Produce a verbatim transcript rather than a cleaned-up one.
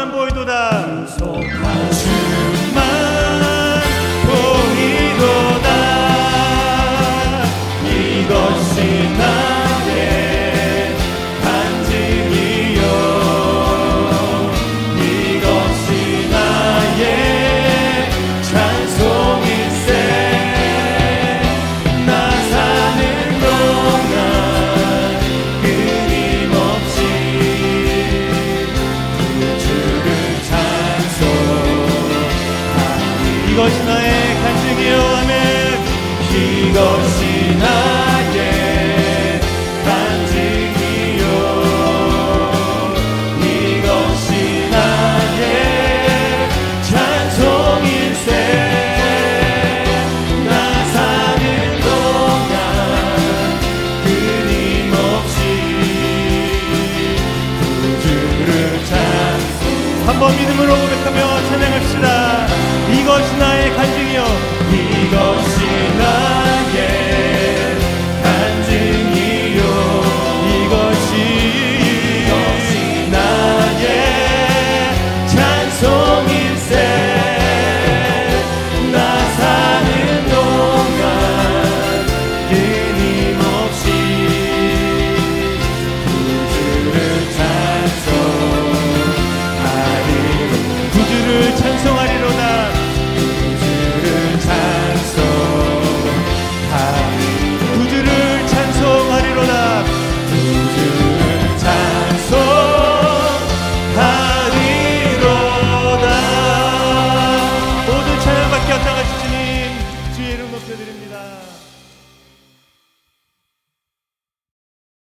주만 보이도다. 주만 보이도다. 이것이 나의 간증이요, 이것이 나의 찬송일세. 나 사는 동안 끊임없이 주를 찬송하리. 이것이 나의 간증이요. 아멘. 이것이 나의 간증이요, 이것이 나의 찬송일세. 나 사는 동안 끊임없이 구주를 찬송. 한번 믿음으로 고백하며 찬양합시다. 이것이 나의 간증이요, 이것이 나의 간증이요, 이것이 이것이 나의 찬송일세. 나 사는 동안 끊임없이 구주를 찬송하리. 구주를 찬송하리로다. 구주를 찬송하리로다. 구주를 찬송하리로다. 모든 찬양받기 합당하신 주님, 주의 이름 높여드립니다.